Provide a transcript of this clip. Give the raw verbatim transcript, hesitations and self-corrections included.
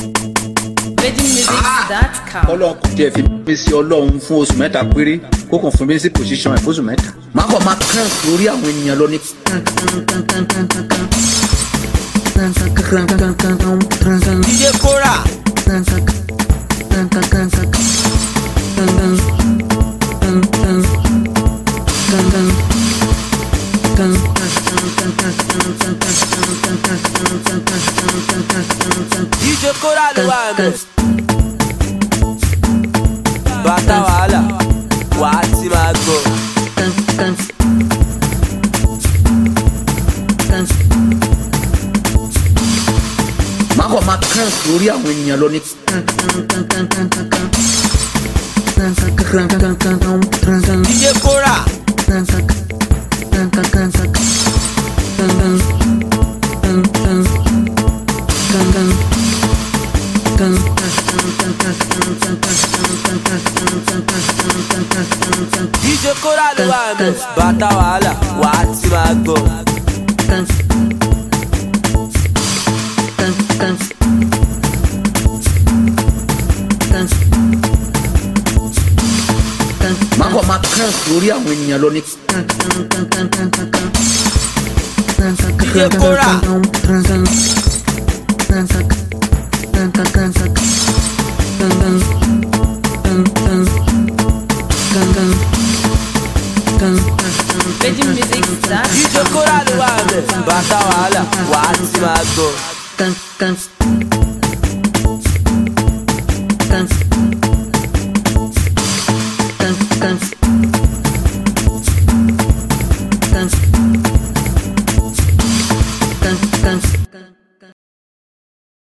Wedding music dot com. Ọlọ́run kò tiẹ̀ fi mí sí Ọlọ́run fún oṣù mẹ́ta péré kó kàn fún mi sí position ẹ̀ fún oṣù mẹ́ta. Màá kàn máa kàn lórí àwọn ènìyàn lọ ní. D J Kora. D J Kora ló wà mí. Bàtà wàhálà wà á ti máa gbọ́. Màá kàn máa kàn lórí àwọn ènìyàn lọ ní. D J Kora. D J Kora ló wà mí. Bàtà wàhálà wà á ti máa gbọ́. Màá kàn máa kàn lórí àwọn ènìyàn lọ ní. D J Kora. Wedding music dot D J Kora ló wà mí. Bàtà wàhálà wà á ti máa gbọ́. Dance.